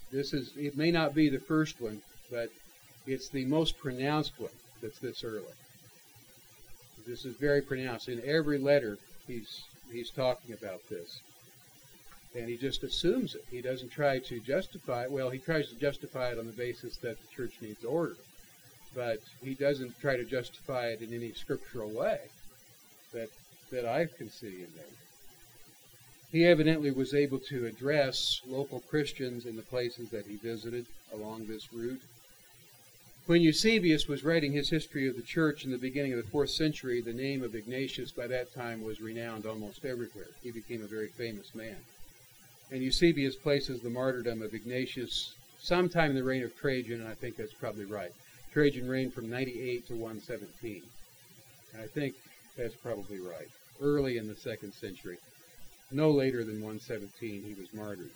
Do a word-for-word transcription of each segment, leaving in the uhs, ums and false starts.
This is, it may not be the first one, but it's the most pronounced one that's this early. This is very pronounced. In every letter, he's he's talking about this. And he just assumes it. He doesn't try to justify it. Well, he tries to justify it on the basis that the church needs order. But he doesn't try to justify it in any scriptural way that that I can see in there. He evidently was able to address local Christians in the places that he visited along this route. When Eusebius was writing his history of the church in the beginning of the fourth century, the name of Ignatius by that time was renowned almost everywhere. He became a very famous man. And Eusebius places the martyrdom of Ignatius sometime in the reign of Trajan, and I think that's probably right. Trajan reigned from ninety-eight to one seventeen. And I think that's probably right. Early in the second century. No later than one seventeen, he was martyred.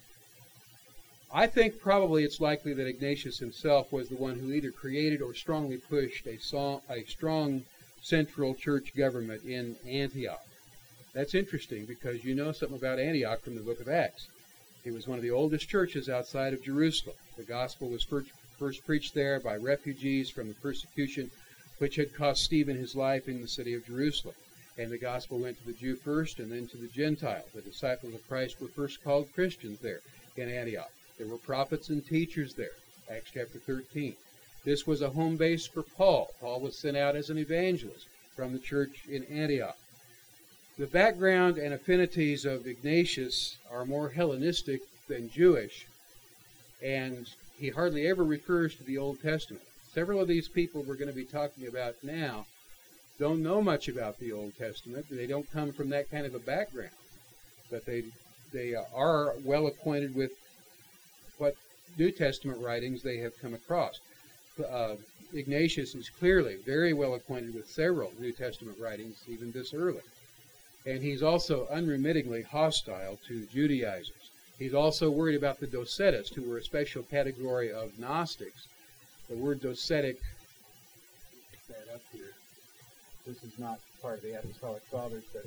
I think probably it's likely that Ignatius himself was the one who either created or strongly pushed a, so, a strong central church government in Antioch. That's interesting because you know something about Antioch from the book of Acts. It was one of the oldest churches outside of Jerusalem. The gospel was first, first preached there by refugees from the persecution which had cost Stephen his life in the city of Jerusalem. And the gospel went to the Jew first and then to the Gentile. The disciples of Christ were first called Christians there in Antioch. There were prophets and teachers there, Acts chapter thirteen. This was a home base for Paul. Paul was sent out as an evangelist from the church in Antioch. The background and affinities of Ignatius are more Hellenistic than Jewish, and he hardly ever refers to the Old Testament. Several of these people we're going to be talking about now don't know much about the Old Testament. They don't come from that kind of a background, but they they are well acquainted with what New Testament writings they have come across. Uh, Ignatius is clearly very well acquainted with several New Testament writings, even this early. And he's also unremittingly hostile to Judaizers. He's also worried about the Docetists, who were a special category of Gnostics. The word docetic, pick that up here. This is not part of the Apostolic Fathers, but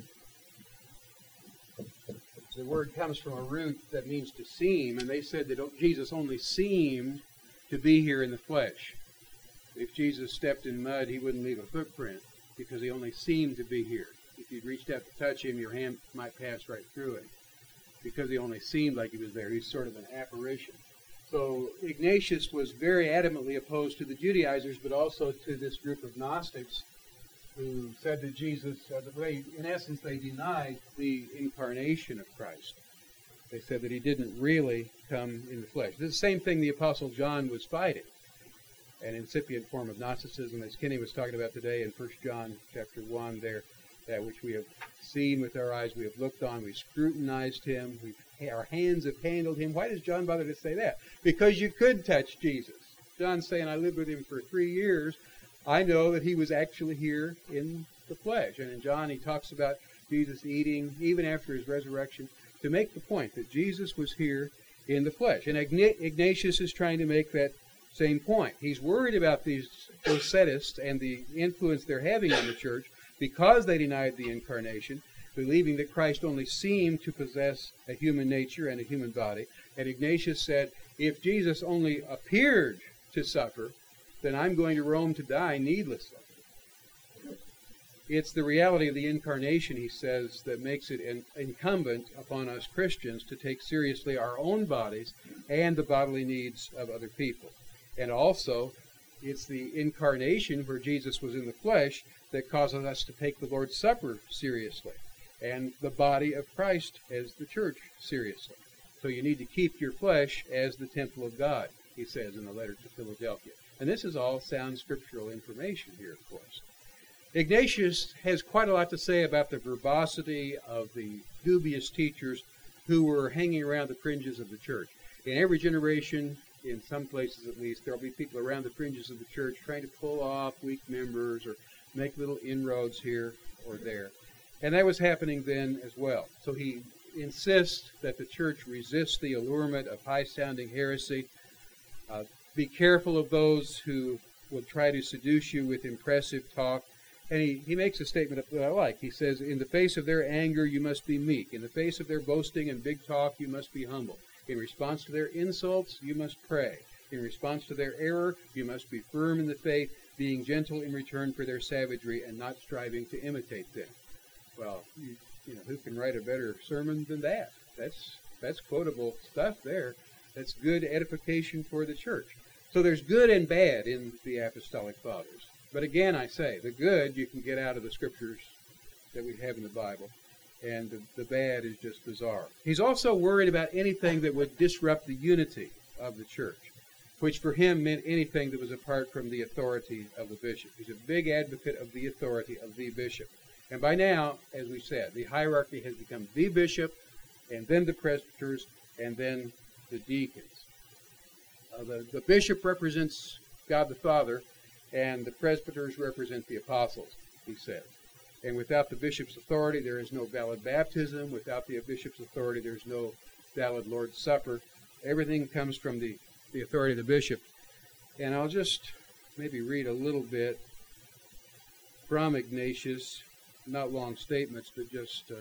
the word comes from a root that means to seem, and they said that Jesus only seemed to be here in the flesh. If Jesus stepped in mud, he wouldn't leave a footprint because he only seemed to be here. If you'd reached out to touch him, your hand might pass right through it because he only seemed like he was there. He's sort of an apparition. So Ignatius was very adamantly opposed to the Judaizers, but also to this group of Gnostics who said that Jesus, uh, they, in essence, they denied the incarnation of Christ. They said that he didn't really come in the flesh. This is the same thing the Apostle John was fighting, an incipient form of Gnosticism, as Kenny was talking about today in First John chapter one there, that which we have seen with our eyes, we have looked on, we've scrutinized him, we've, our hands have handled him. Why does John bother to say that? Because you could touch Jesus. John's saying, I lived with him for three years. I know that he was actually here in the flesh. And in John, he talks about Jesus eating, even after his resurrection, to make the point that Jesus was here in the flesh. And Ignatius is trying to make that same point. He's worried about these Docetists and the influence they're having on the church because they denied the incarnation, believing that Christ only seemed to possess a human nature and a human body. And Ignatius said, if Jesus only appeared to suffer, then I'm going to Rome to die needlessly. It's the reality of the incarnation, he says, that makes it in, incumbent upon us Christians to take seriously our own bodies and the bodily needs of other people. And also, it's the incarnation where Jesus was in the flesh that causes us to take the Lord's Supper seriously and the body of Christ as the church seriously. So you need to keep your flesh as the temple of God, he says in the letter to Philadelphia. And this is all sound scriptural information here, of course. Ignatius has quite a lot to say about the verbosity of the dubious teachers who were hanging around the fringes of the church. In every generation, in some places at least, there will be people around the fringes of the church trying to pull off weak members or make little inroads here or there. And that was happening then as well. So he insists that the church resist the allurement of high-sounding heresy. Uh, Be careful of those who will try to seduce you with impressive talk. And he, he makes a statement that I like. He says, in the face of their anger, you must be meek. In the face of their boasting and big talk, you must be humble. In response to their insults, you must pray. In response to their error, you must be firm in the faith, being gentle in return for their savagery and not striving to imitate them. Well, you, you know, who can write a better sermon than that? That's that's quotable stuff there. That's good edification for the church. So there's good and bad in the Apostolic Fathers. But again, I say, the good you can get out of the scriptures that we have in the Bible, and the, the bad is just bizarre. He's also worried about anything that would disrupt the unity of the church, which for him meant anything that was apart from the authority of the bishop. He's a big advocate of the authority of the bishop. And by now, as we said, the hierarchy has become the bishop, and then the presbyters, and then the deacons. Uh, the, the bishop represents God the Father, and the presbyters represent the apostles, he says. And without the bishop's authority, there is no valid baptism. Without the bishop's authority, there's no valid Lord's Supper. Everything comes from the, the authority of the bishop. And I'll just maybe read a little bit from Ignatius, not long statements, but just uh,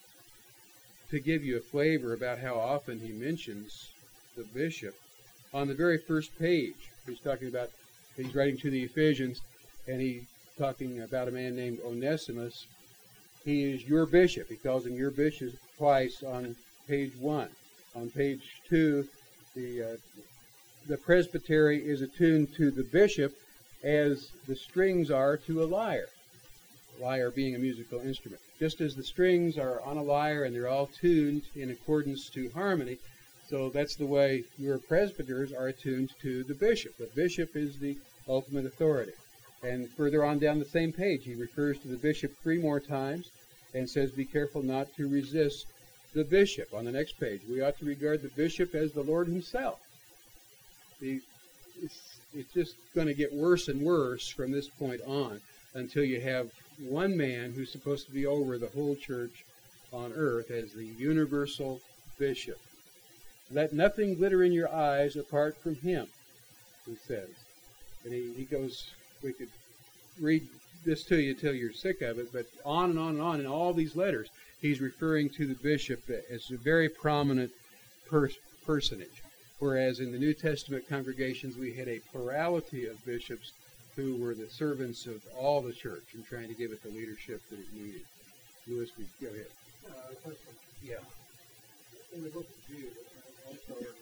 to give you a flavor about how often he mentions the bishop. On the very first page, he's talking about, he's writing to the Ephesians, and he's talking about a man named Onesimus. He is your bishop. He calls him your bishop twice on page one. On page two, the uh, the presbytery is attuned to the bishop as the strings are to a lyre. Lyre being a musical instrument. Just as the strings are on a lyre and they're all tuned in accordance to harmony, so that's the way your presbyters are attuned to the bishop. The bishop is the ultimate authority. And further on down the same page, he refers to the bishop three more times and says, be careful not to resist the bishop. On the next page, we ought to regard the bishop as the Lord himself. The, it's, it's just going to get worse and worse from this point on until you have one man who's supposed to be over the whole church on earth as the universal bishop. Let nothing glitter in your eyes apart from him, he says. And he, he goes, we could read this to you till you're sick of it, but on and on and on in all these letters, he's referring to the bishop as a very prominent pers- personage. Whereas in the New Testament congregations, we had a plurality of bishops who were the servants of all the church and trying to give it the leadership that it needed. Louis, go ahead. Uh, question. Yeah. In the book of Jude, and also in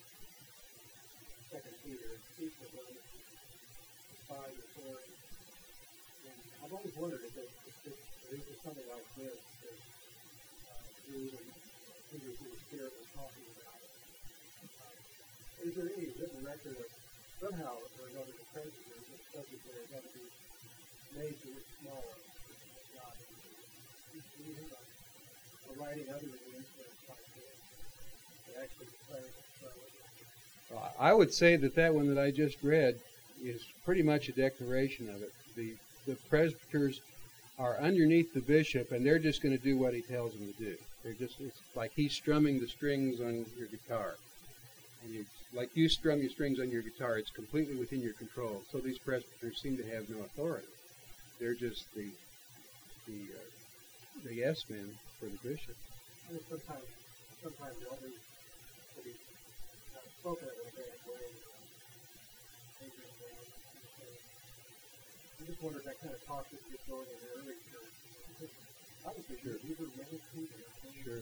Second Peter, it speaks of them by authority. And I've always wondered if it, if it, if it was something like this that uh, Jude and Peter through the Spirit was talking about. Uh, is there any written record of somehow or another the presbyters are subject that are going to be made to look smaller than God? Do you have a, a writing other than the influence by this that actually declares it so? Well, I would say that that one that I just read is pretty much a declaration of it. The the presbyters are underneath the bishop, and they're just going to do what he tells them to do. They're just it's like he's strumming the strings on your guitar. And you, like you strum your strings on your guitar, it's completely within your control. So these presbyters seem to have no authority. They're just the the uh, the yes men for the bishop. And sometimes, sometimes the elders will be uh, spoken of in a bad way. I just wonder if that kind of talk is just going in the early church. Obviously, sure. These are many people. Sure.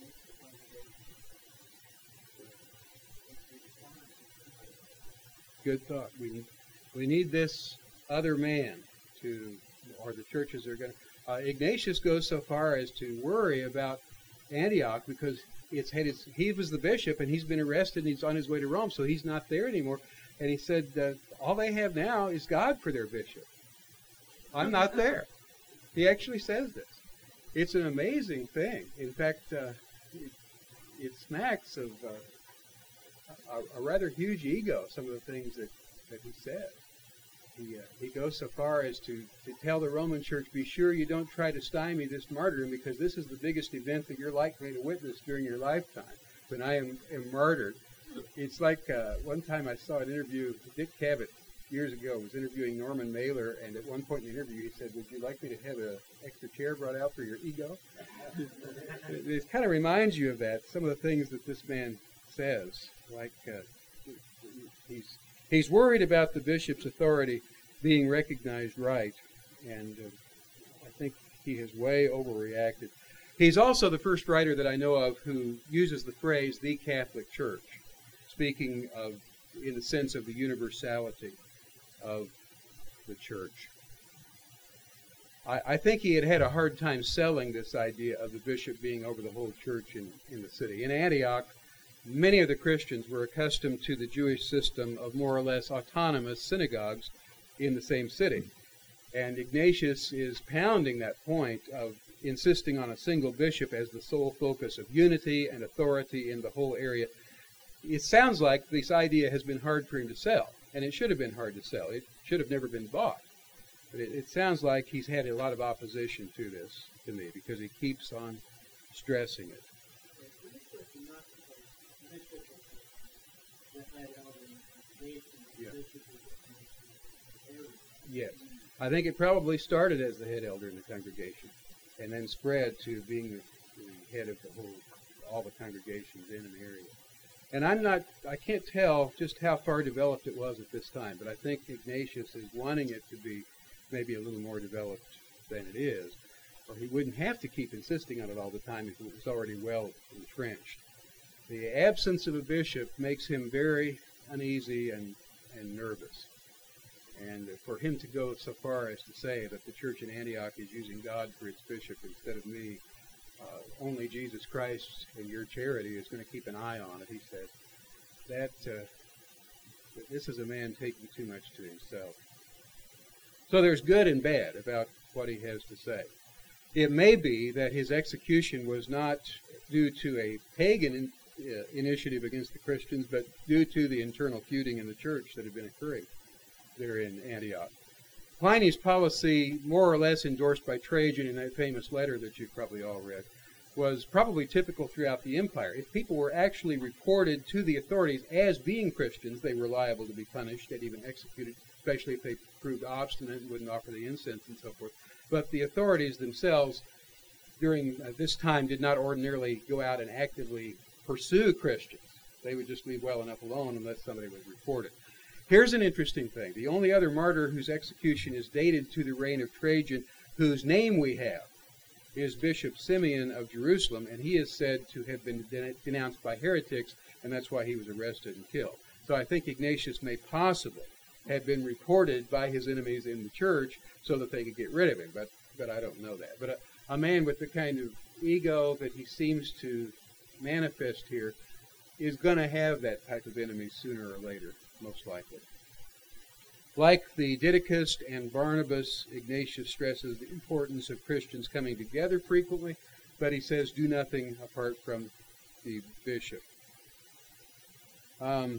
Good thought. We we need this other man to, or the churches are going to. Uh, Ignatius goes so far as to worry about Antioch because it's had his, he was the bishop and he's been arrested and he's on his way to Rome, so he's not there anymore. And he said, uh, all they have now is God for their bishop. I'm not there. He actually says this. It's an amazing thing. In fact, uh, it, it smacks of uh, a, a rather huge ego, some of the things that, that he says. He, uh, he goes so far as to, to tell the Roman church, be sure you don't try to stymie this martyrdom because this is the biggest event that you're likely to witness during your lifetime, when I am, am martyred. It's like uh, one time I saw an interview, Dick Cavett years ago was interviewing Norman Mailer, and at one point in the interview he said, would you like me to have an extra chair brought out for your ego? it, it kind of reminds you of that, some of the things that this man says. Like uh, he's he's worried about the bishop's authority being recognized right, and uh, I think he has way overreacted. He's also the first writer that I know of who uses the phrase "the Catholic Church," speaking of in the sense of the universality of the church. I, I think he had had a hard time selling this idea of the bishop being over the whole church in, in the city. In Antioch, many of the Christians were accustomed to the Jewish system of more or less autonomous synagogues in the same city. And Ignatius is pounding that point of insisting on a single bishop as the sole focus of unity and authority in the whole area. It sounds like this idea has been hard for him to sell, and it should have been hard to sell. It should have never been bought. But it, it sounds like he's had a lot of opposition to this, to me, because he keeps on stressing it. Yeah. Yes. I think it probably started as the head elder in the congregation and then spread to being the, the head of the whole, all the congregations in an area. And I'm not, I can't tell just how far developed it was at this time, but I think Ignatius is wanting it to be maybe a little more developed than it is, or he wouldn't have to keep insisting on it all the time if it was already well entrenched. The absence of a bishop makes him very uneasy and, and nervous. And for him to go so far as to say that the church in Antioch is using God for its bishop instead of me, uh, only Jesus Christ and your charity is going to keep an eye on it, he said. That uh, this is a man taking too much to himself. So there's good and bad about what he has to say. It may be that his execution was not due to a pagan in, uh, initiative against the Christians, but due to the internal feuding in the church that had been occurring there in Antioch. Pliny's policy, more or less endorsed by Trajan in that famous letter that you've probably all read, was probably typical throughout the empire. If people were actually reported to the authorities as being Christians, they were liable to be punished and even executed, especially if they proved obstinate and wouldn't offer the incense and so forth. But the authorities themselves during uh, this time did not ordinarily go out and actively pursue Christians. They would just leave well enough alone unless somebody was reported. Here's an interesting thing. The only other martyr whose execution is dated to the reign of Trajan, whose name we have, is Bishop Simeon of Jerusalem, and he is said to have been denounced by heretics, and that's why he was arrested and killed. So I think Ignatius may possibly have been reported by his enemies in the church so that they could get rid of him, but but I don't know that. But a, a man with the kind of ego that he seems to manifest here is going to have that type of enemy sooner or later, most likely. Like the Didacus and Barnabas, Ignatius stresses the importance of Christians coming together frequently, but he says do nothing apart from the bishop. Um,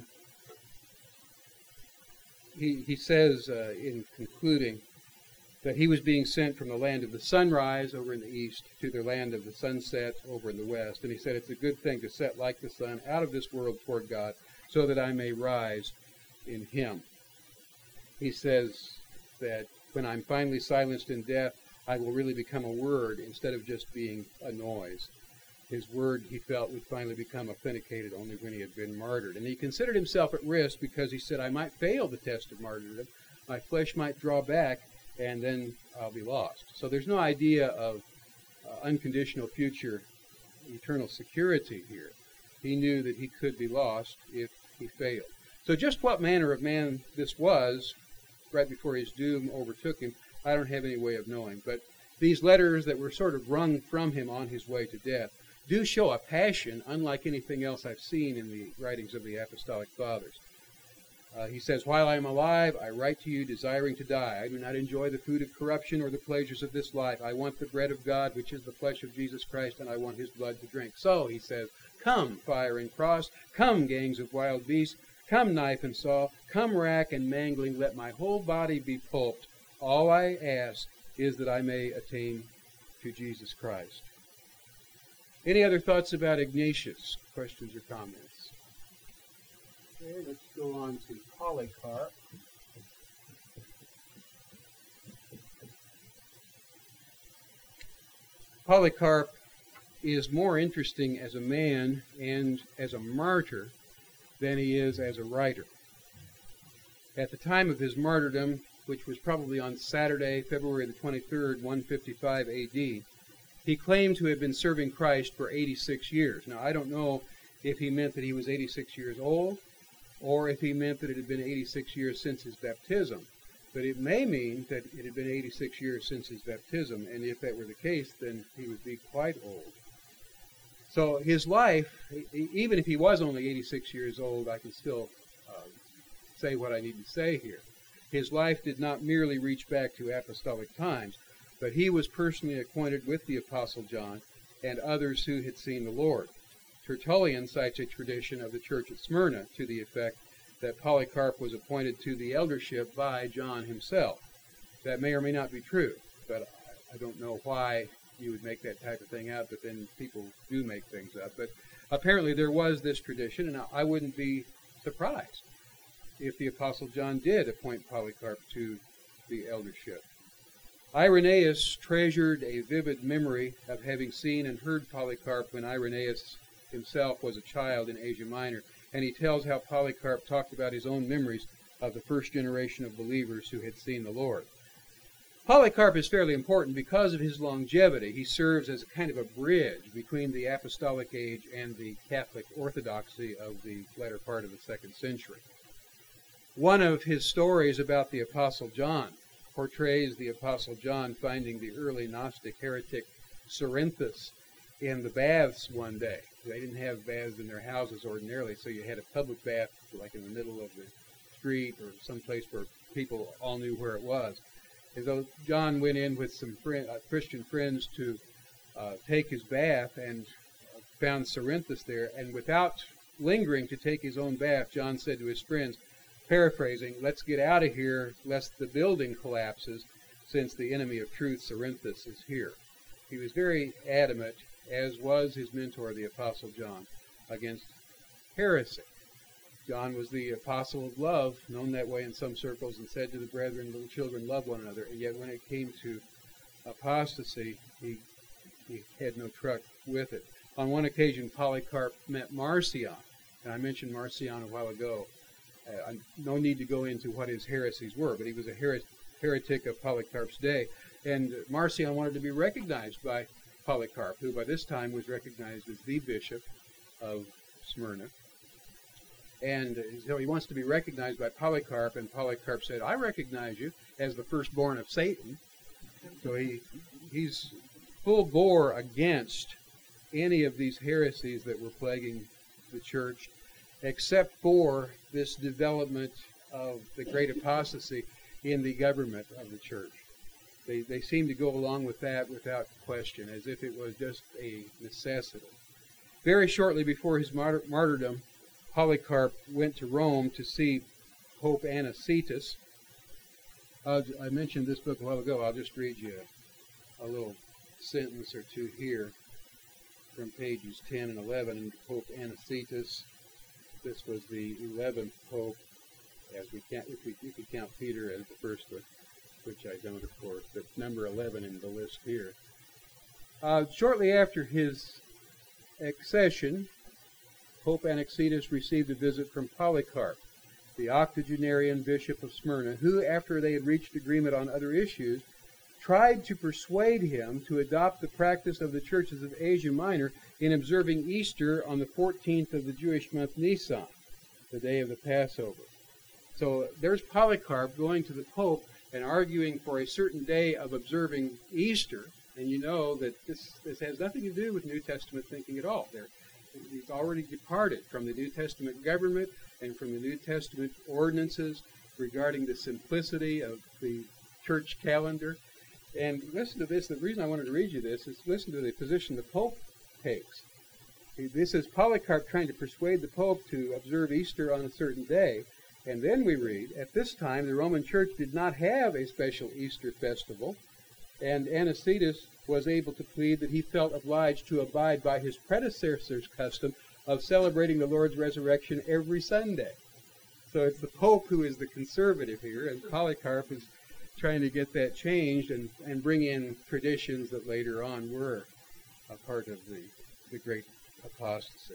he, he says uh, in concluding that he was being sent from the land of the sunrise over in the east to the land of the sunset over in the west. And he said it's a good thing to set like the sun out of this world toward God so that I may rise in him. He says that when I'm finally silenced in death, I will really become a word instead of just being a noise. His word, he felt, would finally become authenticated only when he had been martyred. And he considered himself at risk because he said, I might fail the test of martyrdom, my flesh might draw back, and then I'll be lost. So there's no idea of uh, unconditional future eternal security here. He knew that he could be lost if he failed. So just what manner of man this was, right before his doom overtook him, I don't have any way of knowing. But these letters that were sort of wrung from him on his way to death do show a passion unlike anything else I've seen in the writings of the Apostolic Fathers. Uh, he says, while I am alive, I write to you desiring to die. I do not enjoy the food of corruption or the pleasures of this life. I want the bread of God, which is the flesh of Jesus Christ, and I want his blood to drink. So, he says, come, fire and cross, come, gangs of wild beasts, come, knife and saw, come, rack and mangling, let my whole body be pulped. All I ask is that I may attain to Jesus Christ. Any other thoughts about Ignatius? Questions or comments? Okay, let's go on to Polycarp. Polycarp is more interesting as a man and as a martyr than he is as a writer. At the time of his martyrdom, which was probably on Saturday, February the twenty-third, one fifty-five A D, he claimed to have been serving Christ for eighty-six years. Now, I don't know if he meant that he was eighty-six years old, or if he meant that it had been eighty-six years since his baptism. But it may mean that it had been eighty-six years since his baptism, and if that were the case, then he would be quite old. So his life, even if he was only eighty-six years old, I can still uh, say what I need to say here. His life did not merely reach back to apostolic times, but he was personally acquainted with the Apostle John and others who had seen the Lord. Tertullian cites a tradition of the church at Smyrna to the effect that Polycarp was appointed to the eldership by John himself. That may or may not be true, but I don't know why you would make that type of thing up, but then people do make things up. But apparently there was this tradition, and I wouldn't be surprised if the Apostle John did appoint Polycarp to the eldership. Irenaeus treasured a vivid memory of having seen and heard Polycarp when Irenaeus himself was a child in Asia Minor, and he tells how Polycarp talked about his own memories of the first generation of believers who had seen the Lord. Polycarp is fairly important because of his longevity. He serves as a kind of a bridge between the apostolic age and the Catholic orthodoxy of the latter part of the second century. One of his stories about the Apostle John portrays the Apostle John finding the early Gnostic heretic Cerinthus in the baths one day. They didn't have baths in their houses ordinarily, so you had a public bath like in the middle of the street or someplace where people all knew where it was. And so John went in with some friend, uh, Christian friends to uh, take his bath and uh, found Cerinthus there, and without lingering to take his own bath, John said to his friends, paraphrasing, "Let's get out of here lest the building collapses, since the enemy of truth, Cerinthus, is here." He was very adamant, as was his mentor, the Apostle John, against heresy. John was the apostle of love, known that way in some circles, and said to the brethren, little children, love one another. And yet when it came to apostasy, he, he had no truck with it. On one occasion, Polycarp met Marcion, and I mentioned Marcion a while ago. Uh, no need to go into what his heresies were, but he was a her- heretic of Polycarp's day. And Marcion wanted to be recognized by Polycarp, who by this time was recognized as the bishop of Smyrna. And so he wants to be recognized by Polycarp, and Polycarp said, I recognize you as the firstborn of Satan. So he he's full bore against any of these heresies that were plaguing the church, except for this development of the great apostasy in the government of the church. They, they seem to go along with that without question, as if it was just a necessity. Very shortly before his martyr- martyrdom, Polycarp went to Rome to see Pope Anicetus. Uh, I mentioned this book a while ago. I'll just read you a, a little sentence or two here from pages ten and eleven. Pope Anicetus. This was the eleventh pope, as we can't, if we you could count Peter as the first one, which I don't, of course, but number eleven in the list here. Uh, shortly after his accession, Pope Anicetus received a visit from Polycarp, the octogenarian bishop of Smyrna, who, after they had reached agreement on other issues, tried to persuade him to adopt the practice of the churches of Asia Minor in observing Easter on the fourteenth of the Jewish month Nisan, the day of the Passover. So there's Polycarp going to the Pope and arguing for a certain day of observing Easter, and you know that this, this has nothing to do with New Testament thinking at all. They're, he's already departed from the New Testament government and from the New Testament ordinances regarding the simplicity of the church calendar. And listen to this. The reason I wanted to read you this is listen to the position the Pope takes. This is Polycarp trying to persuade the Pope to observe Easter on a certain day. And then we read, at this time, the Roman Church did not have a special Easter festival, and Anicetus was able to plead that he felt obliged to abide by his predecessor's custom of celebrating the Lord's resurrection every Sunday. So it's the Pope who is the conservative here, and Polycarp is trying to get that changed and, and bring in traditions that later on were a part of the, the great apostasy.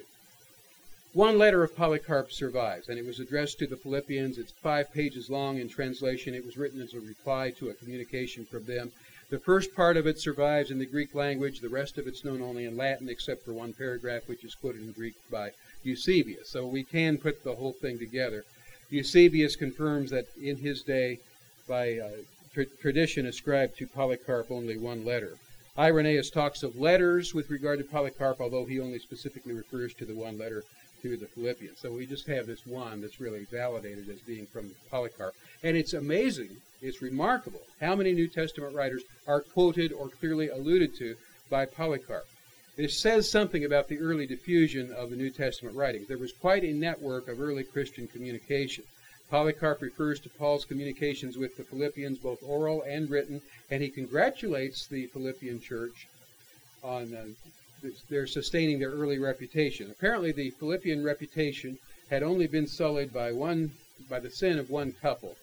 One letter of Polycarp survives, and it was addressed to the Philippians. It's five pages long in translation. It was written as a reply to a communication from them. The first part of it survives in the Greek language. The rest of it's known only in Latin, except for one paragraph, which is quoted in Greek by Eusebius. So we can put the whole thing together. Eusebius confirms that in his day, by uh, tra- tradition ascribed to Polycarp, only one letter. Irenaeus talks of letters with regard to Polycarp, although he only specifically refers to the one letter to the Philippians. So we just have this one that's really validated as being from Polycarp. And it's amazing, it's remarkable, how many New Testament writers are quoted or clearly alluded to by Polycarp. This says something about the early diffusion of the New Testament writings. There was quite a network of early Christian communication. Polycarp refers to Paul's communications with the Philippians, both oral and written, and he congratulates the Philippian church on uh, they're sustaining their early reputation. Apparently, the Philippian reputation had only been sullied by one, by the sin of one couple.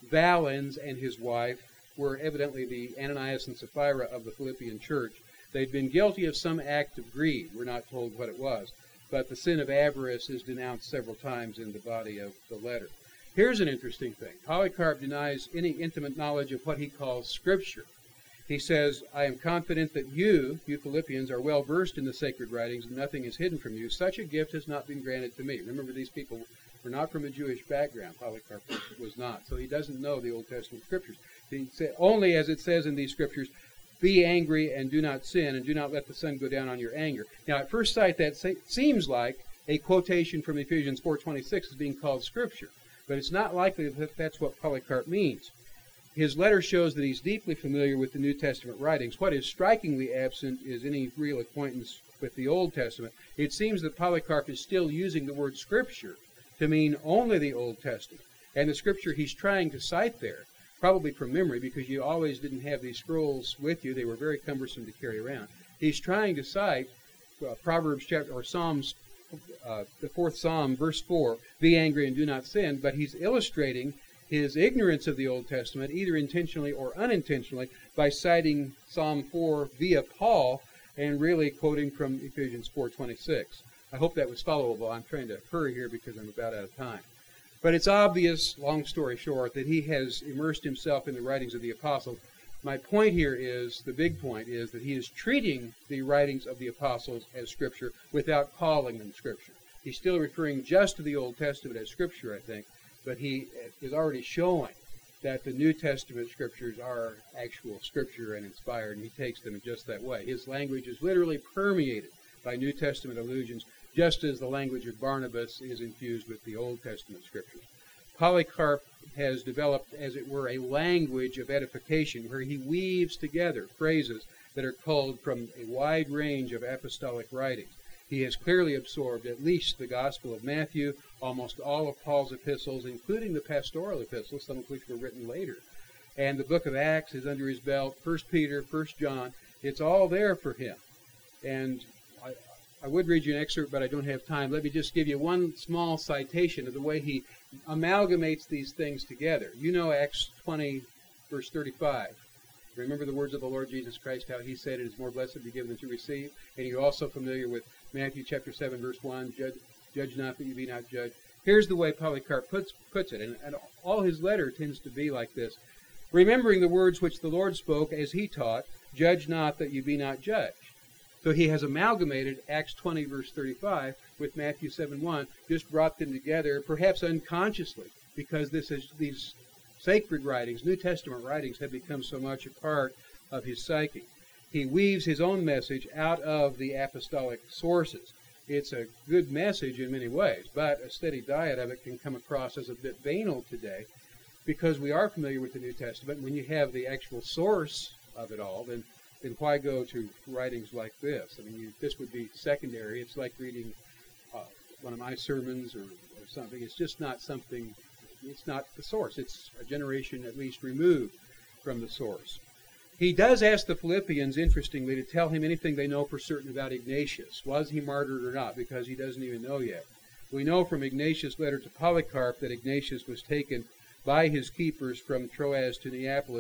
Valens and his wife were evidently the Ananias and Sapphira of the Philippian church. They'd been guilty of some act of greed. We're not told what it was, but the sin of avarice is denounced several times in the body of the letter. Here's an interesting thing. Polycarp denies any intimate knowledge of what he calls Scripture. He says, I am confident that you, you Philippians, are well versed in the sacred writings and nothing is hidden from you. Such a gift has not been granted to me. Remember, these people were not from a Jewish background. Polycarp was not. So he doesn't know the Old Testament Scriptures. He said, only, as it says in these Scriptures, be angry and do not sin, and do not let the sun go down on your anger. Now, at first sight, that seems like a quotation from Ephesians four twenty-six as being called Scripture. But it's not likely that that's what Polycarp means. His letter shows that he's deeply familiar with the New Testament writings. What is strikingly absent is any real acquaintance with the Old Testament. It seems that Polycarp is still using the word Scripture to mean only the Old Testament. And the Scripture he's trying to cite there, probably from memory, because you always didn't have these scrolls with you. They were very cumbersome to carry around. He's trying to cite uh, Proverbs chapter or Psalms, uh, the fourth Psalm, verse four, be angry and do not sin, but he's illustrating his ignorance of the Old Testament, either intentionally or unintentionally, by citing Psalm four via Paul and really quoting from Ephesians four twenty-six. I hope that was followable. I'm trying to hurry here because I'm about out of time. But it's obvious, long story short, that he has immersed himself in the writings of the apostles. My point here is, the big point is, that he is treating the writings of the apostles as Scripture without calling them Scripture. He's still referring just to the Old Testament as Scripture, I think, but he is already showing that the New Testament Scriptures are actual Scripture and inspired, and he takes them in just that way. His language is literally permeated by New Testament allusions, just as the language of Barnabas is infused with the Old Testament Scriptures. Polycarp has developed, as it were, a language of edification where he weaves together phrases that are culled from a wide range of apostolic writings. He has clearly absorbed at least the Gospel of Matthew, almost all of Paul's epistles, including the pastoral epistles, some of which were written later. And the book of Acts is under his belt, First Peter, First John. It's all there for him. And I, I would read you an excerpt, but I don't have time. Let me just give you one small citation of the way he amalgamates these things together. You know Acts twenty, verse thirty-five. Remember the words of the Lord Jesus Christ, how he said, it is more blessed to be given than to receive. And you're also familiar with Matthew chapter seven, verse one, judge, judge not that you be not judged. Here's the way Polycarp puts, puts it, and, and all his letter tends to be like this. Remembering the words which the Lord spoke as he taught, judge not that you be not judged. So he has amalgamated Acts twenty, verse thirty-five with Matthew seven, one, just brought them together, perhaps unconsciously, because this is these sacred writings, New Testament writings, have become so much a part of his psyche. He weaves his own message out of the apostolic sources. It's a good message in many ways, but a steady diet of it can come across as a bit banal today because we are familiar with the New Testament. When you have the actual source of it all, then, then why go to writings like this? I mean, you, this would be secondary. It's like reading uh, one of my sermons or, or something. It's just not something, it's not the source. It's a generation at least removed from the source. He does ask the Philippians, interestingly, to tell him anything they know for certain about Ignatius. Was he martyred or not? Because he doesn't even know yet. We know from Ignatius' letter to Polycarp that Ignatius was taken by his keepers from Troas to Neapolis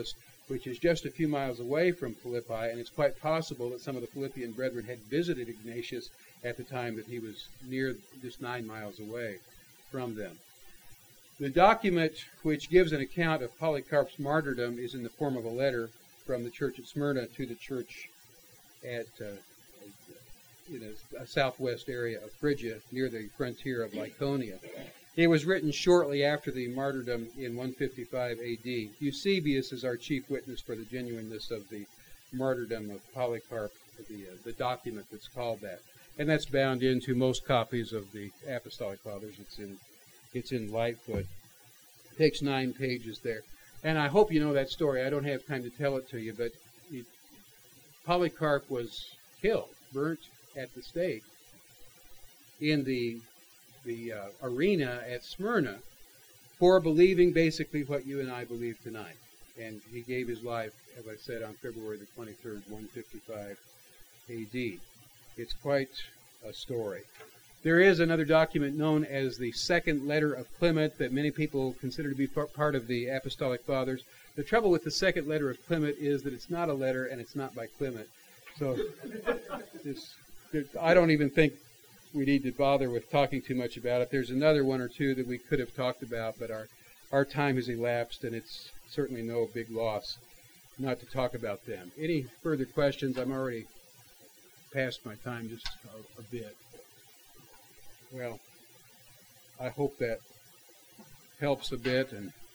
which is just a few miles away from Philippi, and it's quite possible that some of the Philippian brethren had visited Ignatius at the time that he was near, just nine miles away from them. The document which gives an account of Polycarp's martyrdom is in the form of a letter from the church at Smyrna to the church at uh, in a, a southwest area of Phrygia, near the frontier of Lycaonia. It was written shortly after the martyrdom in one fifty-five A D. Eusebius is our chief witness for the genuineness of the martyrdom of Polycarp, the, uh, the document that's called that. And that's bound into most copies of the Apostolic Fathers. It's in it's in Lightfoot. It takes nine pages there. And I hope you know that story. I don't have time to tell it to you, but it, Polycarp was killed, burnt at the stake in the the uh, arena at Smyrna for believing basically what you and I believe tonight. And he gave his life, as I said, on February the twenty-third, one fifty-five A D. It's quite a story. There is another document known as the Second Letter of Clement that many people consider to be part of the Apostolic Fathers. The trouble with the Second Letter of Clement is that it's not a letter and it's not by Clement. So it's, I don't even think we need to bother with talking too much about it. There's another one or two that we could have talked about, but our, our time has elapsed, and it's certainly no big loss not to talk about them. Any further questions? I'm already past my time just a, a bit. Well, I hope that helps a bit, and